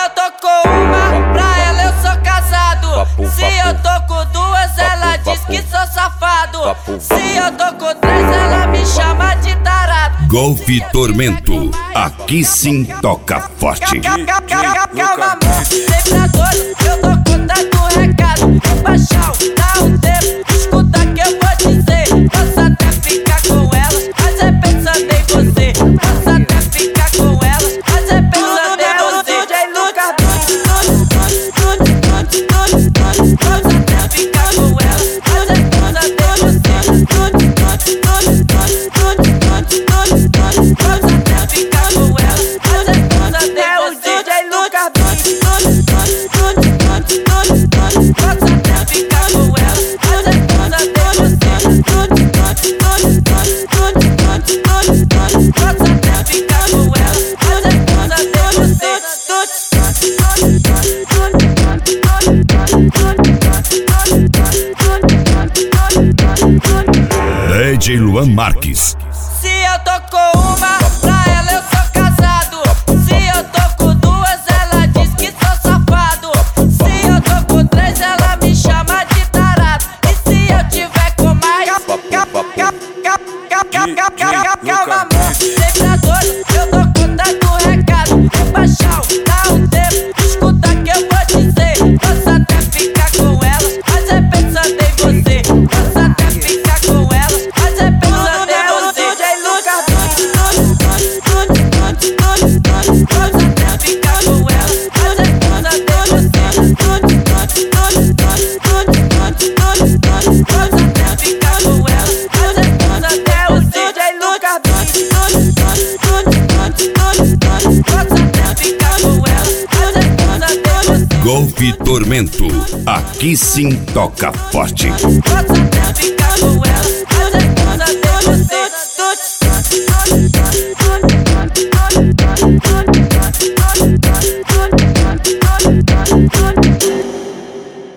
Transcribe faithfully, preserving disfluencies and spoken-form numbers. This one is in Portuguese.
eu tô com uma, pra ela eu sou casado. Se eu tô com duas, ela diz que sou safado. Se eu tô com três, ela me chama de tarado. Golf Tormento, aqui sim toca forte. Calma, amor, sempre a dois, eu tô contando recado. Baixão, dá um tempo, escuta que eu vou dizer. Posso até ficar com ela, mas é pensando em você. Posso até ficar com ela, mas é pensando em você. D J Lucas, posso até ficar com ela, mas é pensando em você. Posso até ficar com ela, mas é pensando em você. D J Lucas, posso até ficar com ela, mas é pensando em você. Posso até ficar com ela, mas é pensando em você. D J Luan Marques. Se eu tô com uma, pra ela eu sou casado. Se eu tô com duas, ela diz que sou safado. Se eu tô com três, ela me chama de tarado. E se eu tiver com mais, calma, amor, sempre a dois, eu tô contando recado. Baixão, dá um tempo, escuta que eu vou dizer. Posso até ficar com ela, mas é pensando em você. Posso até ficar com ela, mas é pensando em você. D J Lucas, posso até ficar com ela, mas é pensando em você. Posso até ficar com ela, mas é pensando em você. D J Lucas, posso até ficar com ela, mas é pensando em você. Golf Tormento, aqui sim toca forte. Posso até ficar com ela.